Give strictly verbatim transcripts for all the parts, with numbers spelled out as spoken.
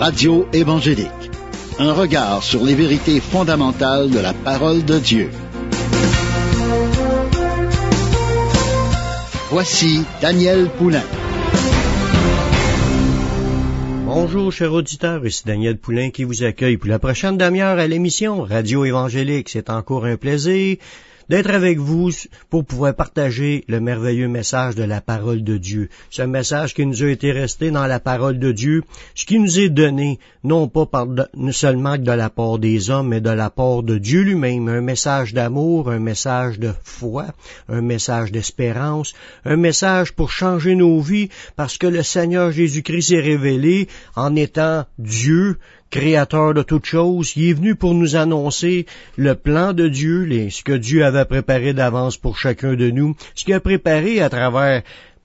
Radio évangélique. Un regard sur les vérités fondamentales de la parole de Dieu. Voici Daniel Poulain. Bonjour, chers auditeurs, ici Daniel Poulain qui vous accueille pour la prochaine demi-heure à l'émission Radio évangélique. C'est encore un plaisir d'être avec vous pour pouvoir partager le merveilleux message de la parole de Dieu. Ce message qui nous a été resté dans la parole de Dieu, ce qui nous est donné, non pas par de, seulement de la part des hommes, mais de la part de Dieu lui-même. Un message d'amour, un message de foi, un message d'espérance, un message pour changer nos vies, parce que le Seigneur Jésus-Christ s'est révélé en étant Dieu, Créateur de toutes choses. Il est venu pour nous annoncer le plan de Dieu, les, ce que Dieu avait préparé d'avance pour chacun de nous, ce qu'il a préparé à travers,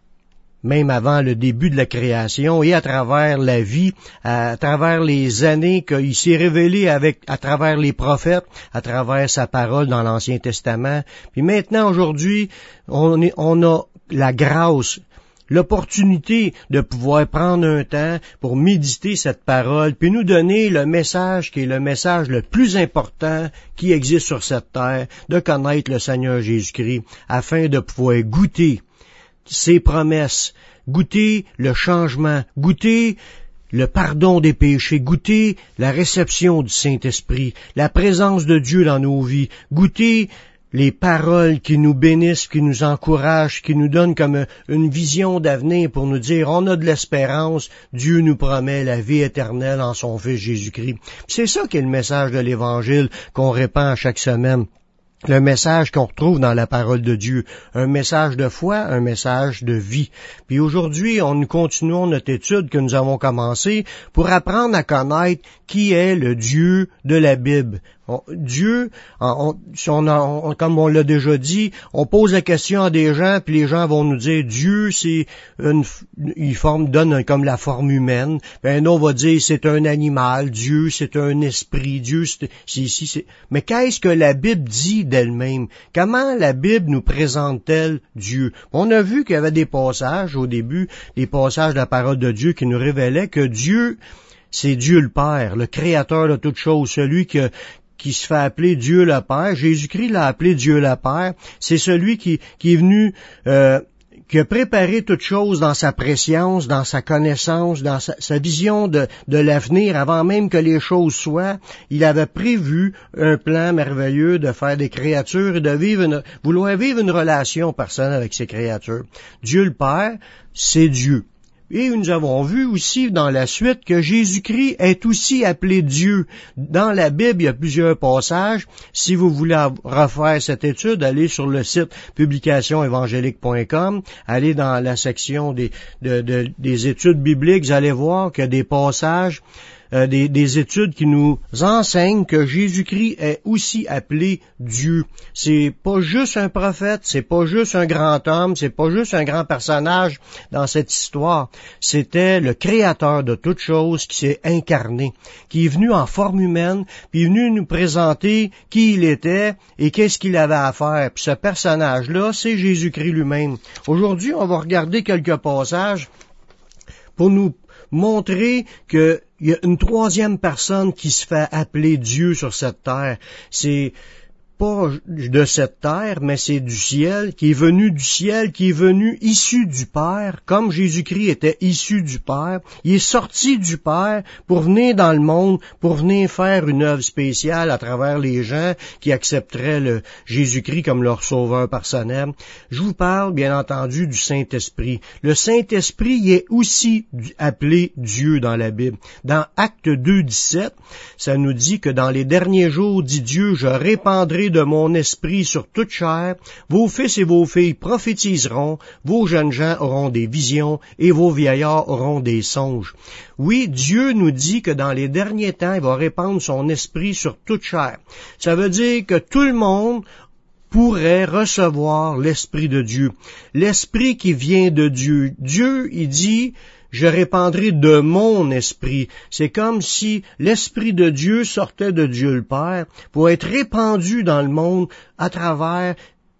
même avant le début de la création, et à travers la vie, à, à travers les années qu'il s'est révélé avec, à travers les prophètes, à travers sa parole dans l'Ancien Testament. Puis maintenant, aujourd'hui, on, est, on a la grâce, l'opportunité de pouvoir prendre un temps pour méditer cette parole, puis nous donner le message qui est le message le plus important qui existe sur cette terre, de connaître le Seigneur Jésus-Christ, afin de pouvoir goûter ses promesses, goûter le changement, goûter le pardon des péchés, goûter la réception du Saint-Esprit, la présence de Dieu dans nos vies, goûter les paroles qui nous bénissent, qui nous encouragent, qui nous donnent comme une vision d'avenir pour nous dire, on a de l'espérance, Dieu nous promet la vie éternelle en son Fils Jésus-Christ. C'est ça qui est le message de l'Évangile qu'on répand chaque semaine. Le message qu'on retrouve dans la parole de Dieu, un message de foi, un message de vie. Puis aujourd'hui, on nous continuons notre étude que nous avons commencée pour apprendre à connaître qui est le Dieu de la Bible. On, Dieu, on, on, on, comme on l'a déjà dit, on pose la question à des gens, puis les gens vont nous dire Dieu, c'est une, il forme, donne comme la forme humaine. Puis un autre va dire c'est un animal, Dieu, c'est un esprit, Dieu, c'est ici, c'est. Mais qu'est-ce que la Bible dit d'elle-même? Comment la Bible nous présente-t-elle Dieu? On a vu qu'il y avait des passages au début, des passages de la parole de Dieu qui nous révélaient que Dieu, c'est Dieu le Père, le Créateur de toutes choses, celui que qui se fait appeler Dieu le Père. Jésus-Christ l'a appelé Dieu le Père. C'est celui qui, qui est venu, euh, qui a préparé toutes choses dans sa préscience, dans sa connaissance, dans sa, sa vision de, de l'avenir, avant même que les choses soient. Il avait prévu un plan merveilleux de faire des créatures et de vivre une, vouloir vivre une relation personnelle avec ces créatures. Dieu le Père, c'est Dieu. Et nous avons vu aussi dans la suite que Jésus-Christ est aussi appelé Dieu. Dans la Bible, il y a plusieurs passages. Si vous voulez refaire cette étude, allez sur le site publication évangélique point com, allez dans la section des, de, de, des études bibliques, vous allez voir qu'il y a des passages, euh, des, des études qui nous enseignent que Jésus-Christ est aussi appelé Dieu. C'est pas juste un prophète, c'est pas juste un grand homme, c'est pas juste un grand personnage dans cette histoire. C'était le Créateur de toutes choses qui s'est incarné, qui est venu en forme humaine, puis est venu nous présenter qui il était et qu'est-ce qu'il avait à faire. Puis ce personnage-là, c'est Jésus-Christ lui-même. Aujourd'hui, on va regarder quelques passages pour nous montrer qu'il y a une troisième personne qui se fait appeler Dieu sur cette terre. C'est pas de cette terre, mais c'est du ciel, qui est venu du ciel, qui est venu issu du Père, comme Jésus-Christ était issu du Père. Il est sorti du Père pour venir dans le monde, pour venir faire une œuvre spéciale à travers les gens qui accepteraient le Jésus-Christ comme leur sauveur personnel. Je vous parle, bien entendu, du Saint-Esprit. Le Saint-Esprit il est aussi appelé Dieu dans la Bible. Dans Actes deux, dix-sept, ça nous dit que dans les derniers jours, dit Dieu, je répandrai de mon esprit sur toute chair, vos fils et vos filles prophétiseront, vos jeunes gens auront des visions et vos vieillards auront des songes. Oui, Dieu nous dit que dans les derniers temps, il va répandre son esprit sur toute chair. Ça veut dire que tout le monde pourrait recevoir l'Esprit de Dieu. L'Esprit qui vient de Dieu. Dieu, il dit, je répandrai de mon esprit. C'est comme si l'Esprit de Dieu sortait de Dieu le Père pour être répandu dans le monde à travers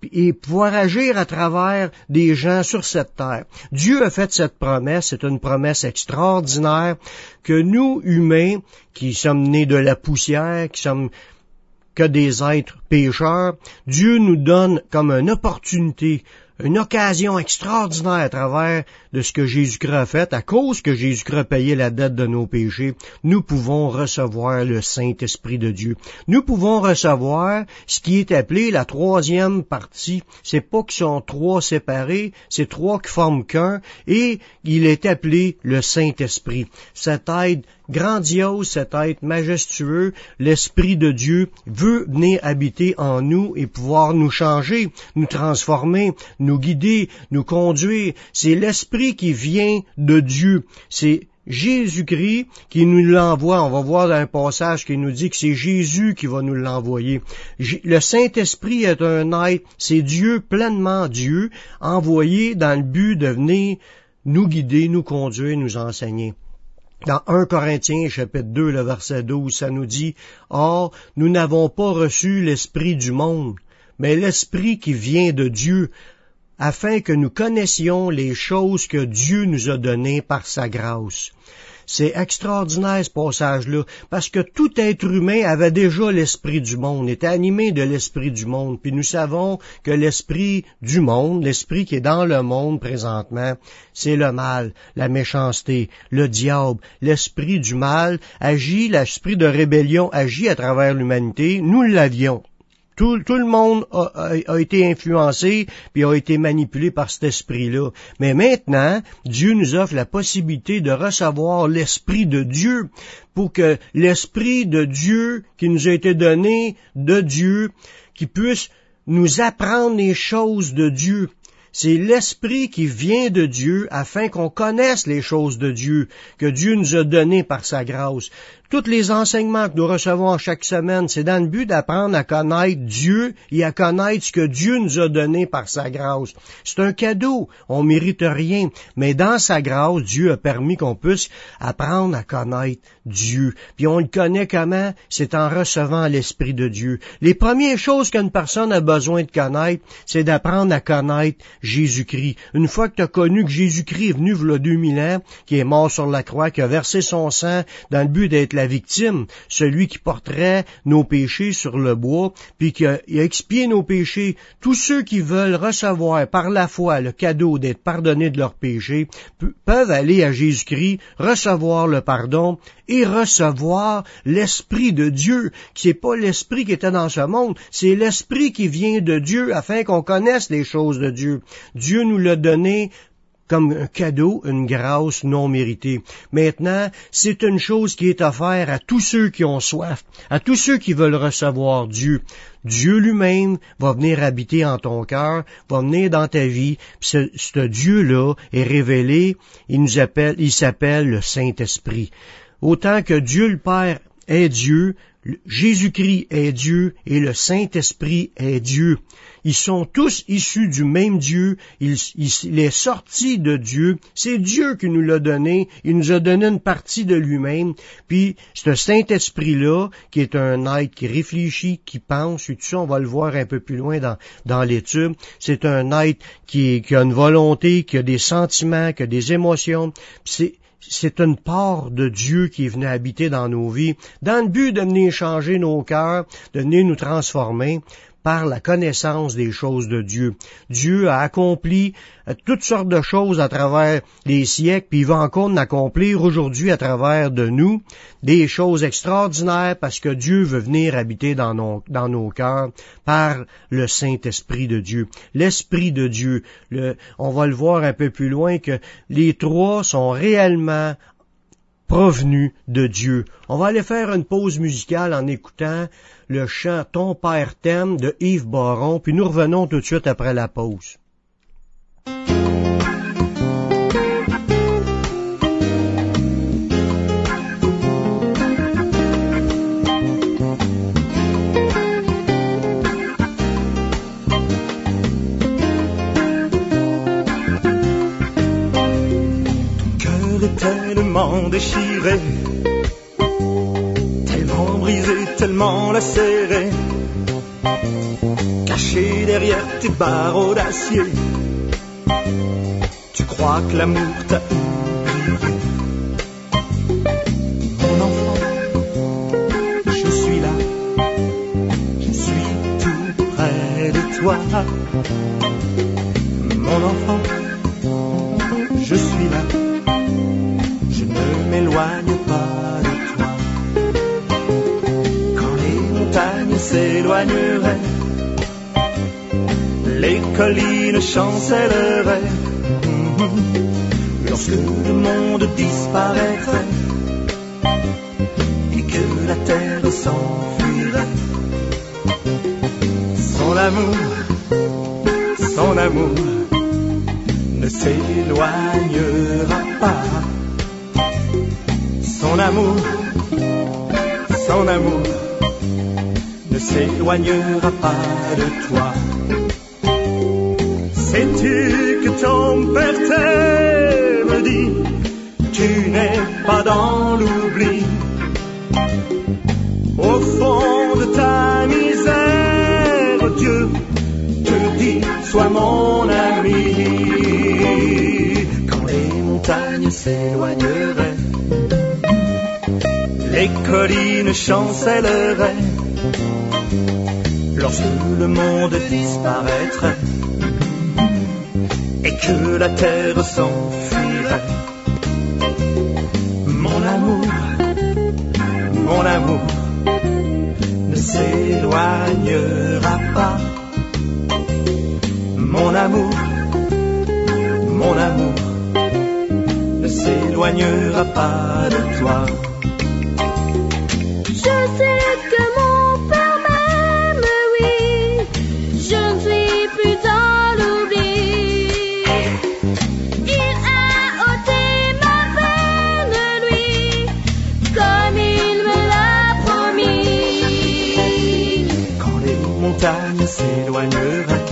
et pouvoir agir à travers des gens sur cette terre. Dieu a fait cette promesse, c'est une promesse extraordinaire que nous, humains, qui sommes nés de la poussière, qui sommes que des êtres pécheurs, Dieu nous donne comme une opportunité, une occasion extraordinaire à travers de ce que Jésus-Christ a fait, à cause que Jésus-Christ a payé la dette de nos péchés, nous pouvons recevoir le Saint-Esprit de Dieu. Nous pouvons recevoir ce qui est appelé la troisième partie. C'est pas qu'ils sont trois séparés, c'est trois qui forment qu'un, et il est appelé le Saint-Esprit. Cet être grandiose, cet être majestueux, l'Esprit de Dieu veut venir habiter en nous et pouvoir nous changer, nous transformer, nous guider, nous conduire. C'est l'Esprit qui vient de Dieu. C'est Jésus-Christ qui nous l'envoie. On va voir dans un passage qui nous dit que c'est Jésus qui va nous l'envoyer. Le Saint-Esprit est un être, c'est Dieu, pleinement Dieu, envoyé dans le but de venir nous guider, nous conduire, nous enseigner. Dans un Corinthiens, chapitre deux, le verset douze, ça nous dit « Or, nous n'avons pas reçu l'esprit du monde, mais l'esprit qui vient de Dieu, afin que nous connaissions les choses que Dieu nous a données par sa grâce. » C'est extraordinaire ce passage-là, parce que tout être humain avait déjà l'esprit du monde, était animé de l'esprit du monde, puis nous savons que l'esprit du monde, l'esprit qui est dans le monde présentement, c'est le mal, la méchanceté, le diable. L'esprit du mal agit, l'esprit de rébellion agit à travers l'humanité, nous l'avions. Tout, tout le monde a, a, a été influencé puis a été manipulé par cet esprit-là. Mais maintenant, Dieu nous offre la possibilité de recevoir l'Esprit de Dieu pour que l'Esprit de Dieu qui nous a été donné de Dieu, qui puisse nous apprendre les choses de Dieu. C'est l'Esprit qui vient de Dieu afin qu'on connaisse les choses de Dieu, que Dieu nous a données par sa grâce. Tous les enseignements que nous recevons chaque semaine, c'est dans le but d'apprendre à connaître Dieu et à connaître ce que Dieu nous a donné par sa grâce. C'est un cadeau, on mérite rien, mais dans sa grâce, Dieu a permis qu'on puisse apprendre à connaître Dieu. Puis on le connaît comment? C'est en recevant l'Esprit de Dieu. Les premières choses qu'une personne a besoin de connaître, c'est d'apprendre à connaître Jésus-Christ. Une fois que tu as connu que Jésus-Christ est venu il y a deux mille ans, qui est mort sur la croix, qui a versé son sang dans le but d'être la victime, celui qui porterait nos péchés sur le bois, puis qui a, il a expié nos péchés. Tous ceux qui veulent recevoir par la foi le cadeau d'être pardonnés de leurs péchés pe- peuvent aller à Jésus-Christ, recevoir le pardon et recevoir l'Esprit de Dieu, qui n'est pas l'Esprit qui était dans ce monde, c'est l'Esprit qui vient de Dieu afin qu'on connaisse les choses de Dieu. Dieu nous l'a donné comme un cadeau, une grâce non méritée. Maintenant, c'est une chose qui est offerte à tous ceux qui ont soif, à tous ceux qui veulent recevoir Dieu. Dieu lui-même va venir habiter en ton cœur, va venir dans ta vie. Puis ce, ce Dieu-là est révélé, il nous appelle, il s'appelle le Saint-Esprit. Autant que Dieu le Père est Dieu, Jésus-Christ est Dieu et le Saint-Esprit est Dieu. Ils sont tous issus du même Dieu. Il, il, il est sorti de Dieu. C'est Dieu qui nous l'a donné. Il nous a donné une partie de lui-même. Puis, ce Saint-Esprit-là, qui est un être qui réfléchit, qui pense, et tout ça, on va le voir un peu plus loin dans, dans l'étude. C'est un être qui, qui a une volonté, qui a des sentiments, qui a des émotions. Puis c'est C'est une part de Dieu qui est venu habiter dans nos vies, dans le but de venir changer nos cœurs, de venir nous transformer par la connaissance des choses de Dieu. Dieu a accompli toutes sortes de choses à travers les siècles, puis il va encore en accomplir aujourd'hui à travers de nous des choses extraordinaires parce que Dieu veut venir habiter dans nos, dans nos cœurs par le Saint-Esprit de Dieu. L'Esprit de Dieu, le, on va le voir un peu plus loin que les trois sont réellement provenus de Dieu. On va aller faire une pause musicale en écoutant le chant « Ton Père t'aime » de Yves Baron, puis nous revenons tout de suite après la pause. Ton cœur est tellement déchiré, tellement brisé, tellement lacéré, qu'à caché derrière tes barreaux d'acier. Tu crois que l'amour t'a oublié. Mon enfant, je suis là, je suis tout près de toi. Mon enfant, je suis là, je ne m'éloigne pas de toi. Quand les montagnes s'éloigneraient, les collines chancelleraient, lorsque le monde disparaîtrait et que la terre s'enfuirait. Son amour, son amour ne s'éloignera pas. Son amour, son amour ne s'éloignera pas de toi. Sais-tu que ton père t'aime, dit, tu n'es pas dans l'oubli. Au fond de ta misère, Dieu te dit, sois mon ami. Quand les montagnes s'éloigneraient, les collines chancelleraient, lorsque le monde disparaîtrait et que la terre s'enfuirait. Mon amour, mon amour ne s'éloignera pas. Mon amour, mon amour ne s'éloignera pas de toi. Je sais que mon père m'aime, oui, je ne suis plus dans l'oubli. Il a ôté ma peine, lui, comme il me l'a promis. Quand les montagnes s'éloigneraient,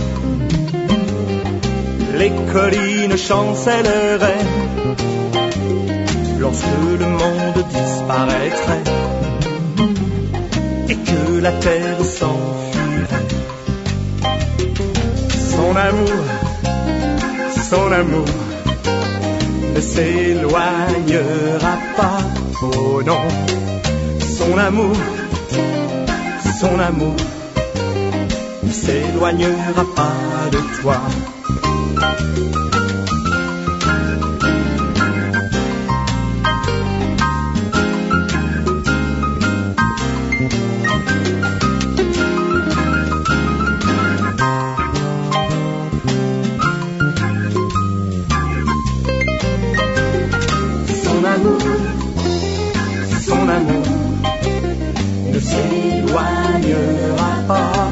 les collines chancelleraient, lorsque le monde disparaîtrait et que la terre s'enfuirait. Son amour, son amour ne s'éloignera pas. Oh non, son amour, son amour ne s'éloignera pas de toi. Son amour ne s'éloignera pas.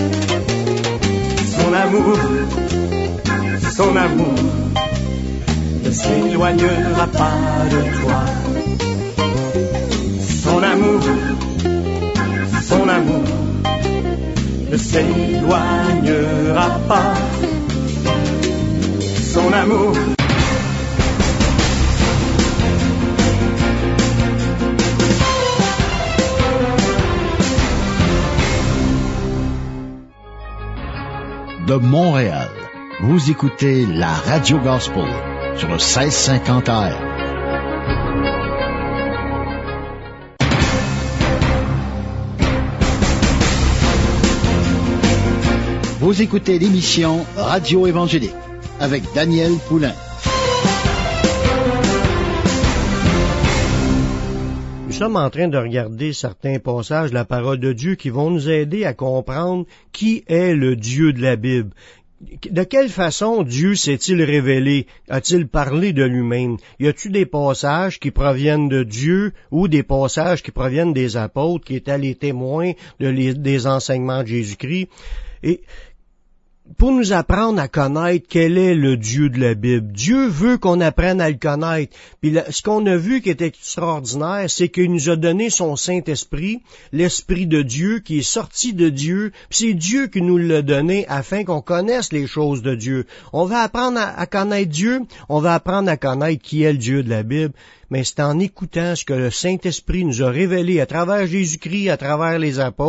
Son amour, son amour ne s'éloignera pas de toi. Son amour, son amour ne s'éloignera pas. Son amour. De Montréal, vous écoutez la Radio Gospel sur le seize cinquante A M. Vous écoutez l'émission Radio Évangélique avec Daniel Poulain. Nous sommes en train de regarder certains passages de la parole de Dieu qui vont nous aider à comprendre qui est le Dieu de la Bible. De quelle façon Dieu s'est-il révélé? A-t-il parlé de lui-même? Y a-t-il des passages qui proviennent de Dieu ou des passages qui proviennent des apôtres qui étaient les témoins de les, des enseignements de Jésus-Christ? Et pour nous apprendre à connaître quel est le Dieu de la Bible. Dieu veut qu'on apprenne à le connaître. Puis là, ce qu'on a vu qui est extraordinaire, c'est qu'il nous a donné son Saint-Esprit, l'Esprit de Dieu qui est sorti de Dieu. Puis c'est Dieu qui nous l'a donné afin qu'on connaisse les choses de Dieu. On va apprendre à, à connaître Dieu, on va apprendre à connaître qui est le Dieu de la Bible. Mais c'est en écoutant ce que le Saint-Esprit nous a révélé à travers Jésus-Christ, à travers les apôtres,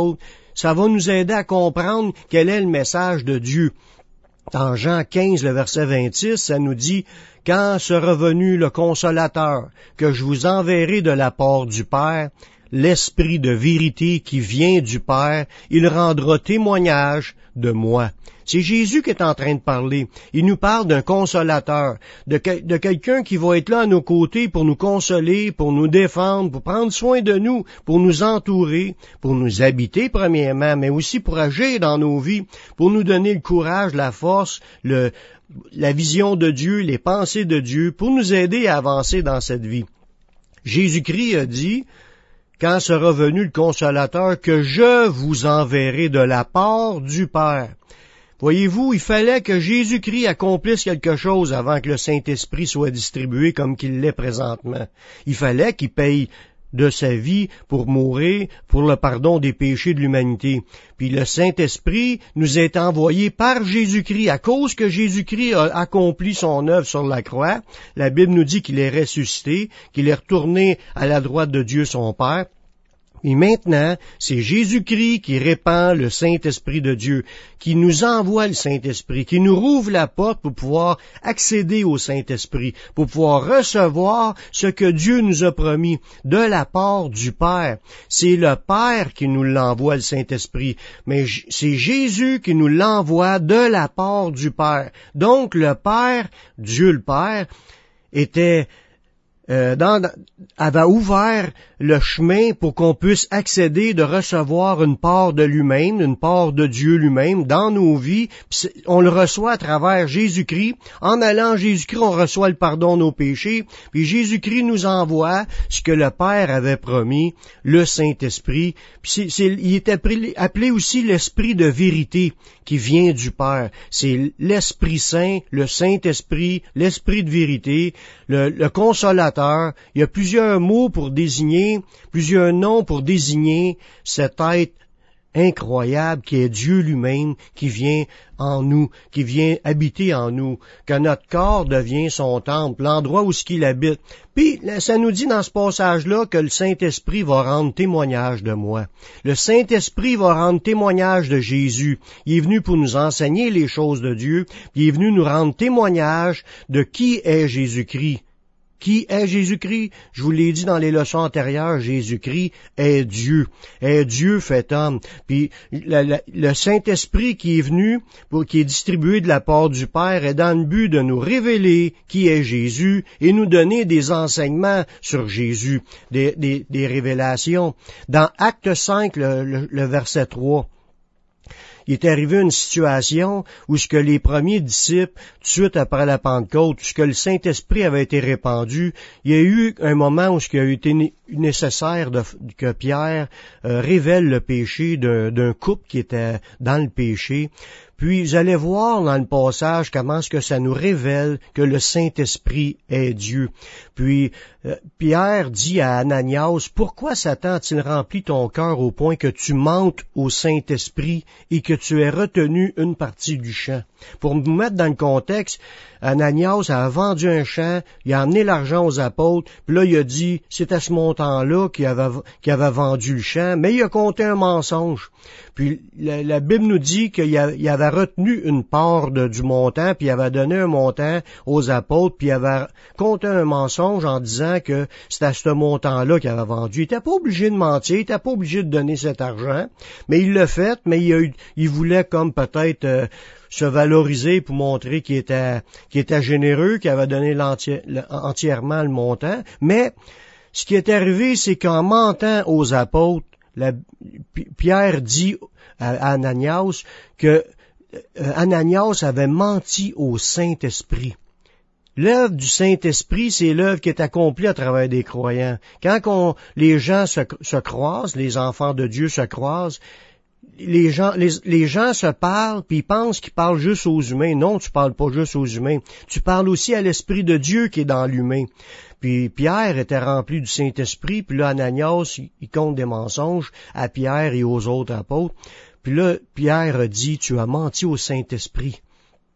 ça va nous aider à comprendre quel est le message de Dieu. Dans Jean quinze, le verset vingt-six, ça nous dit « Quand sera venu le Consolateur, que je vous enverrai de la part du Père, l'Esprit de vérité qui vient du Père, il rendra témoignage de moi. » C'est Jésus qui est en train de parler. Il nous parle d'un consolateur, de, que, de quelqu'un qui va être là à nos côtés pour nous consoler, pour nous défendre, pour prendre soin de nous, pour nous entourer, pour nous habiter premièrement, mais aussi pour agir dans nos vies, pour nous donner le courage, la force, le, la vision de Dieu, les pensées de Dieu, pour nous aider à avancer dans cette vie. Jésus-Christ a dit, « Quand sera venu le Consolateur, que je vous enverrai de la part du Père. » Voyez-vous, il fallait que Jésus-Christ accomplisse quelque chose avant que le Saint-Esprit soit distribué comme qu'il l'est présentement. Il fallait qu'il paye de sa vie pour mourir, pour le pardon des péchés de l'humanité. Puis le Saint-Esprit nous est envoyé par Jésus-Christ. À cause que Jésus-Christ a accompli son œuvre sur la croix, la Bible nous dit qu'il est ressuscité, qu'il est retourné à la droite de Dieu son Père. Et maintenant, c'est Jésus-Christ qui répand le Saint-Esprit de Dieu, qui nous envoie le Saint-Esprit, qui nous rouvre la porte pour pouvoir accéder au Saint-Esprit, pour pouvoir recevoir ce que Dieu nous a promis de la part du Père. C'est le Père qui nous l'envoie, le Saint-Esprit, mais c'est Jésus qui nous l'envoie de la part du Père. Donc le Père, Dieu le Père, était... Euh, dans, avait ouvert le chemin pour qu'on puisse accéder, de recevoir une part de lui-même, une part de Dieu lui-même dans nos vies. On le reçoit à travers Jésus-Christ. En allant à Jésus-Christ, on reçoit le pardon de nos péchés. Puis Jésus-Christ nous envoie ce que le Père avait promis, le Saint-Esprit. Puis c'est, c'est, il est appelé, appelé aussi l'Esprit de vérité qui vient du Père. C'est l'Esprit Saint, le Saint-Esprit, l'Esprit de vérité, le, le Consolateur. Il y a plusieurs mots pour désigner, plusieurs noms pour désigner cet être incroyable qui est Dieu lui-même, qui vient en nous, qui vient habiter en nous, que notre corps devient son temple, l'endroit où ce qu'il habite. Puis, ça nous dit dans ce passage-là que le Saint-Esprit va rendre témoignage de moi. Le Saint-Esprit va rendre témoignage de Jésus. Il est venu pour nous enseigner les choses de Dieu, puis il est venu nous rendre témoignage de qui est Jésus-Christ. Qui est Jésus-Christ? Je vous l'ai dit dans les leçons antérieures, Jésus-Christ est Dieu, est Dieu fait homme. Puis le, le, le Saint-Esprit qui est venu, pour, qui est distribué de la part du Père, est dans le but de nous révéler qui est Jésus et nous donner des enseignements sur Jésus, des, des, des révélations. Dans Acte cinq, le, le, le verset trois, il est arrivé une situation où ce que les premiers disciples, tout de suite après la Pentecôte, où ce que le Saint-Esprit avait été répandu, il y a eu un moment où ce qui a été nécessaire de, que Pierre euh, révèle le péché d'un, d'un couple qui était dans le péché. Puis, vous allez voir dans le passage comment est-ce que ça nous révèle que le Saint-Esprit est Dieu. Puis, euh, Pierre dit à Ananias, « Pourquoi Satan a-t-il rempli ton cœur au point que tu mentes au Saint-Esprit et que tu aies retenu une partie du champ? » Pour nous mettre dans le contexte, Ananias a vendu un champ, il a amené l'argent aux apôtres, puis là il a dit, c'est à ce montant-là qu'il avait, qu'il avait vendu le champ, mais il a compté un mensonge. Puis la, la Bible nous dit qu'il a, il avait retenu une part de, du montant, puis il avait donné un montant aux apôtres, puis il avait compté un mensonge en disant que c'était à ce montant-là qu'il avait vendu. Il n'était pas obligé de mentir, il n'était pas obligé de donner cet argent, mais il l'a fait, mais il, a eu, il voulait comme peut-être... Euh, se valoriser pour montrer qu'il était, qu'il était généreux, qu'il avait donné l'entier, entièrement le montant. Mais ce qui est arrivé, c'est qu'en mentant aux apôtres, la, Pierre dit à, à Ananias que euh, Ananias avait menti au Saint-Esprit. L'œuvre du Saint-Esprit, c'est l'œuvre qui est accomplie à travers des croyants. Quand on, les gens se, se croisent, les enfants de Dieu se croisent, Les gens, les, les gens se parlent, puis ils pensent qu'ils parlent juste aux humains. Non, tu parles pas juste aux humains. Tu parles aussi à l'Esprit de Dieu qui est dans l'humain. Puis Pierre était rempli du Saint-Esprit, puis là, Ananias, il, il compte des mensonges à Pierre et aux autres apôtres. Puis là, Pierre a dit, tu as menti au Saint-Esprit.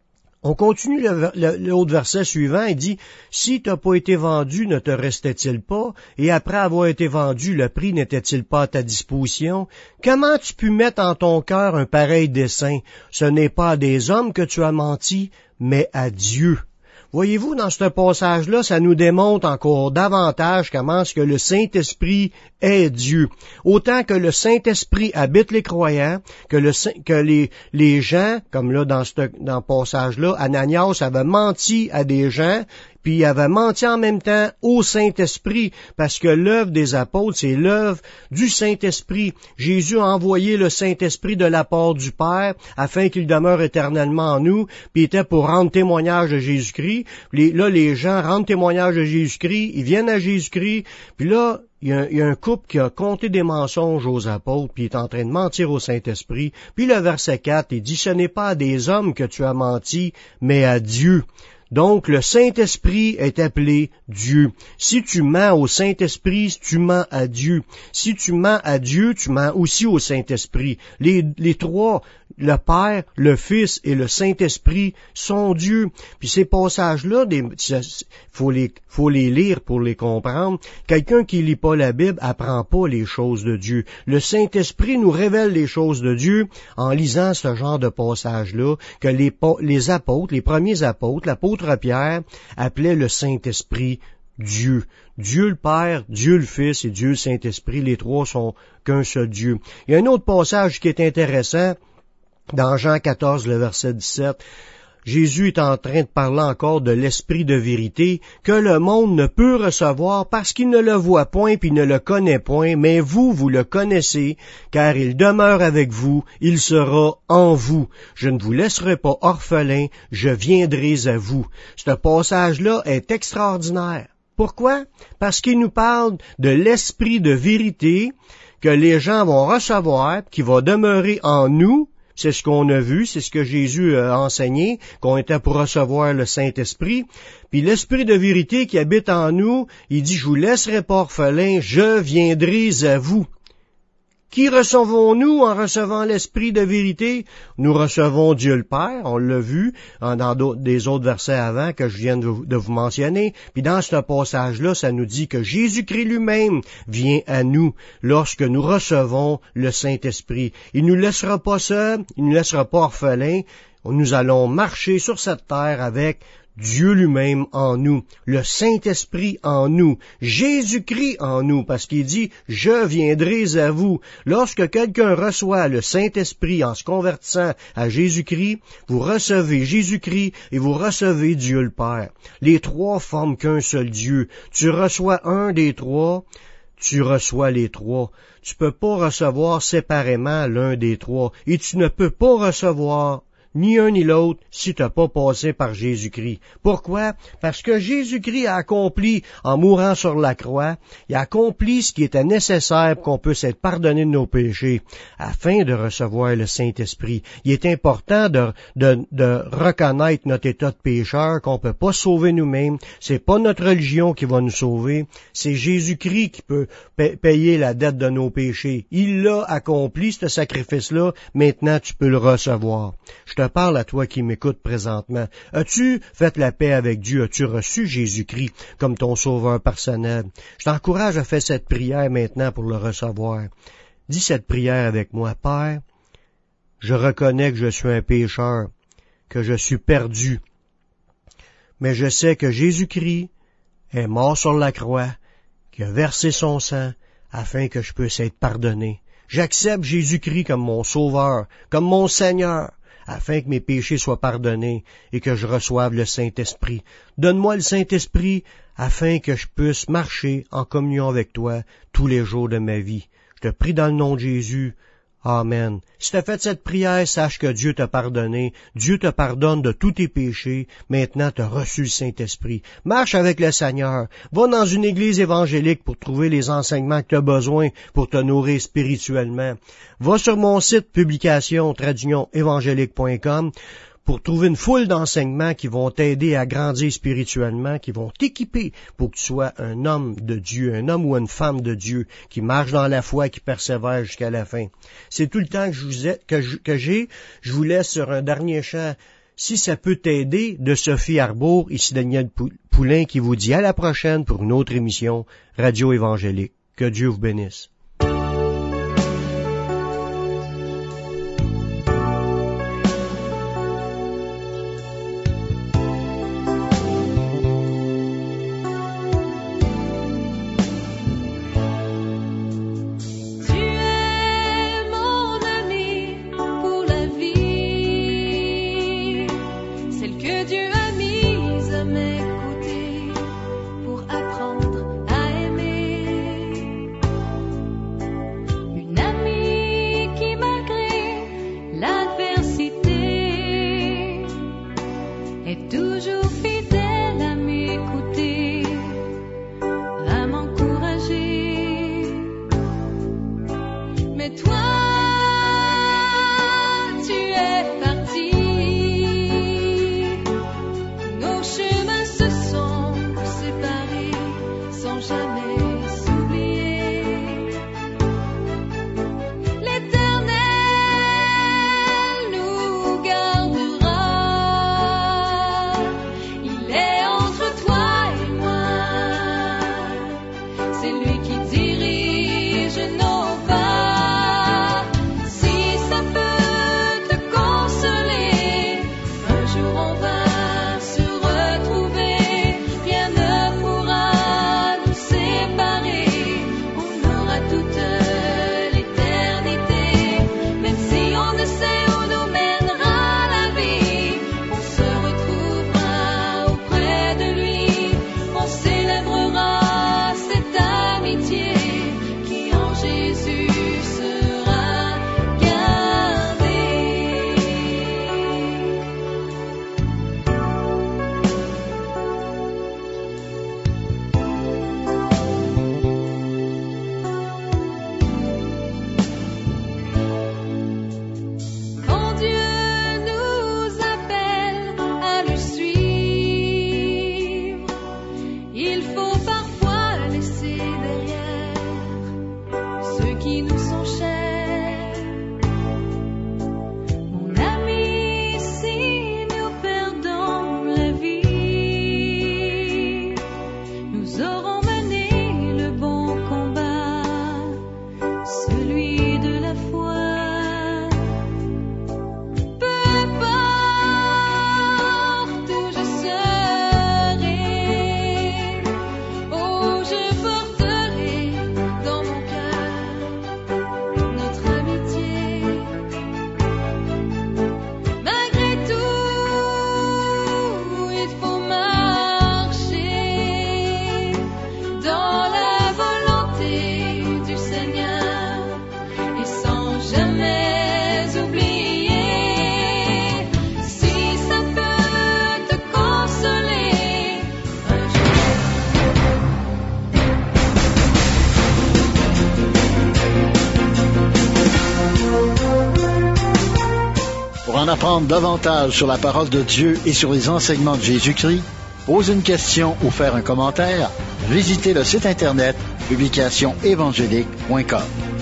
On continue le, le, l'autre verset suivant, il dit, « Si t'as pas été vendu, ne te restait-il pas? Et après avoir été vendu, le prix n'était-il pas à ta disposition? Comment tu peux mettre en ton cœur un pareil dessein? Ce n'est pas à des hommes que tu as menti, mais à Dieu. » Voyez-vous, dans ce passage-là, ça nous démontre encore davantage comment est-ce que le Saint-Esprit est Dieu. Autant que le Saint-Esprit habite les croyants, que, le, que les, les gens, comme là dans ce dans le passage-là, Ananias avait menti à des gens, puis il avait menti en même temps au Saint-Esprit, parce que l'œuvre des apôtres, c'est l'œuvre du Saint-Esprit. Jésus a envoyé le Saint-Esprit de la part du Père, afin qu'il demeure éternellement en nous, puis il était pour rendre témoignage de Jésus-Christ. Les, là, les gens rendent témoignage de Jésus-Christ, ils viennent à Jésus-Christ, puis là, il y, a, il y a un couple qui a compté des mensonges aux apôtres, puis il est en train de mentir au Saint-Esprit. Puis le verset quatre, il dit, « Ce n'est pas à des hommes que tu as menti, mais à Dieu. » Donc, le Saint-Esprit est appelé Dieu. Si tu mens au Saint-Esprit, tu mens à Dieu. Si tu mens à Dieu, tu mens aussi au Saint-Esprit. Les, les trois, le Père, le Fils et le Saint-Esprit sont Dieu. Puis ces passages-là, il faut les, faut les lire pour les comprendre. Quelqu'un qui lit pas la Bible apprend pas les choses de Dieu. Le Saint-Esprit nous révèle les choses de Dieu en lisant ce genre de passages-là que les, les apôtres, les premiers apôtres, l'apôtre Pierre appelait le Saint-Esprit Dieu. Dieu le Père, Dieu le Fils et Dieu le Saint-Esprit, les trois sont qu'un seul Dieu. Il y a un autre passage qui est intéressant dans Jean quatorze, le verset dix-sept. Jésus est en train de parler encore de l'esprit de vérité que le monde ne peut recevoir parce qu'il ne le voit point puis ne le connaît point, mais vous, vous le connaissez, car il demeure avec vous, il sera en vous. Je ne vous laisserai pas orphelin, je viendrai à vous. Ce passage-là est extraordinaire. Pourquoi? Parce qu'il nous parle de l'esprit de vérité que les gens vont recevoir, qui va demeurer en nous. C'est ce qu'on a vu, c'est ce que Jésus a enseigné, qu'on était pour recevoir le Saint-Esprit. Puis l'Esprit de vérité qui habite en nous, il dit, je vous laisserai pas orphelin, je viendrai à vous. Qui recevons-nous en recevant l'Esprit de vérité? Nous recevons Dieu le Père, on l'a vu dans des autres versets avant que je viens de vous, de vous mentionner. Puis dans ce passage-là, ça nous dit que Jésus-Christ lui-même vient à nous lorsque nous recevons le Saint-Esprit. Il nous laissera pas seuls, il nous laissera pas orphelins. Nous allons marcher sur cette terre avec Dieu lui-même en nous, le Saint-Esprit en nous, Jésus-Christ en nous, parce qu'il dit « Je viendrai à vous ». Lorsque quelqu'un reçoit le Saint-Esprit en se convertissant à Jésus-Christ, vous recevez Jésus-Christ et vous recevez Dieu le Père. Les trois forment qu'un seul Dieu. Tu reçois un des trois, tu reçois les trois. Tu peux pas recevoir séparément l'un des trois et tu ne peux pas recevoir ni un ni l'autre, si tu n'as pas passé par Jésus-Christ. Pourquoi? Parce que Jésus-Christ a accompli, en mourant sur la croix, il a accompli ce qui était nécessaire pour qu'on puisse être pardonné de nos péchés, afin de recevoir le Saint-Esprit. Il est important de, de, de reconnaître notre état de pécheur, qu'on peut pas sauver nous-mêmes. C'est pas notre religion qui va nous sauver, c'est Jésus-Christ qui peut payer la dette de nos péchés. Il l'a accompli, ce sacrifice-là, maintenant tu peux le recevoir. Je te parle à toi qui m'écoutes présentement. As-tu fait la paix avec Dieu? As-tu reçu Jésus-Christ comme ton sauveur personnel? Je t'encourage à faire cette prière maintenant pour le recevoir. Dis cette prière avec moi. Père, je reconnais que je suis un pécheur, que je suis perdu. Mais je sais que Jésus-Christ est mort sur la croix, qui a versé son sang afin que je puisse être pardonné. J'accepte Jésus-Christ comme mon sauveur, comme mon Seigneur, afin que mes péchés soient pardonnés et que je reçoive le Saint-Esprit. Donne-moi le Saint-Esprit afin que je puisse marcher en communion avec toi tous les jours de ma vie. Je te prie dans le nom de Jésus. Amen. Si tu as fait cette prière, sache que Dieu t'a pardonné. Dieu te pardonne de tous tes péchés. Maintenant, tu as reçu le Saint-Esprit. Marche avec le Seigneur. Va dans une église évangélique pour trouver les enseignements que tu as besoin pour te nourrir spirituellement. Va sur mon site publication tradition évangélique point com pour trouver une foule d'enseignements qui vont t'aider à grandir spirituellement, qui vont t'équiper pour que tu sois un homme de Dieu, un homme ou une femme de Dieu, qui marche dans la foi, qui persévère jusqu'à la fin. C'est tout le temps que je vous ai, que je, que j'ai. Je vous laisse sur un dernier chant Si ça peut t'aider, de Sophie Arbour, ici Daniel Poulain qui vous dit à la prochaine pour une autre émission Radio Évangélique. Que Dieu vous bénisse. Pour en apprendre davantage sur la parole de Dieu et sur les enseignements de Jésus-Christ, poser une question ou faire un commentaire, visitez le site internet publication évangélique point com.